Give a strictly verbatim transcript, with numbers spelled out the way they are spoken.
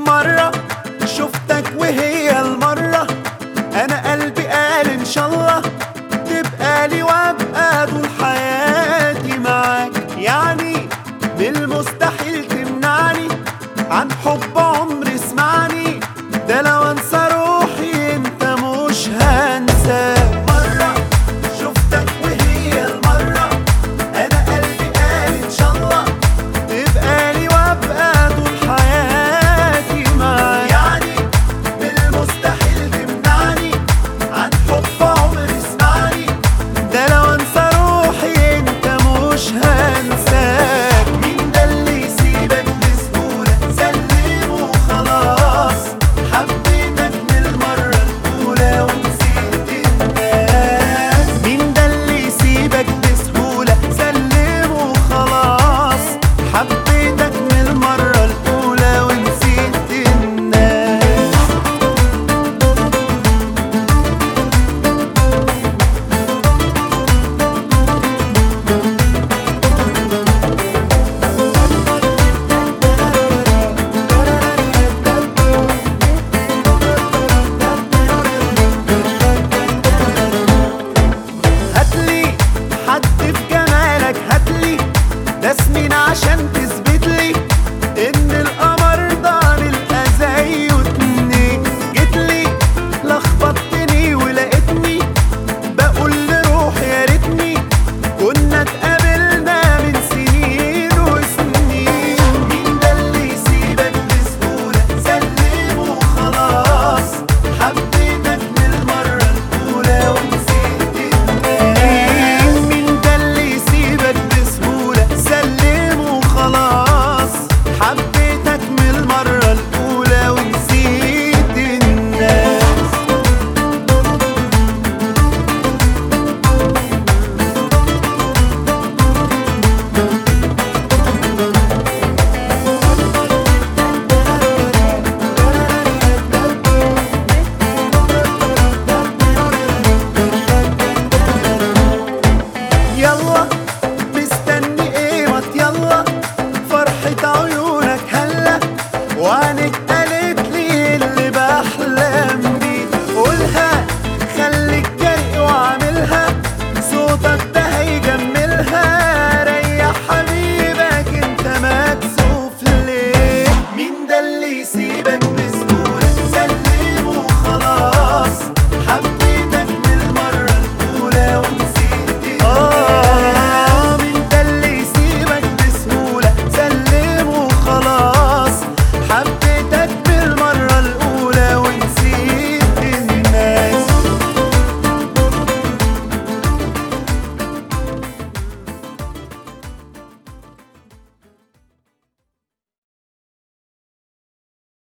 مرة شفتك وهي المرة أنا قلبي قال إن شاء الله تبقى لي وأبقى طول حياتي معاك. يعني من المستحيل تمنعني عن حب عمري، اسمعني ده لو أنسى روحي أنت مش هنساك. مرة شفتك وهي المرة أنا قلبي قال إن شاء الله تبقى لي وأبقى طول حياتي معاك. يعني من المستحيل تمنعني عن حب عمري، اسمعني ده لو أنسى روحي أنت مش هنساك. مين ده اللي يسيبك بسهولة؟ سلم وخلاص، حبيتك من المرة الأولى ونسيت الناس. مين ده اللي يسيبك بسهولة؟ سلم وخلاص، حبيتك من المرة الأولى ونسيت الناس. هاتلي حد في جمالك، هاتلي ده سنين عشان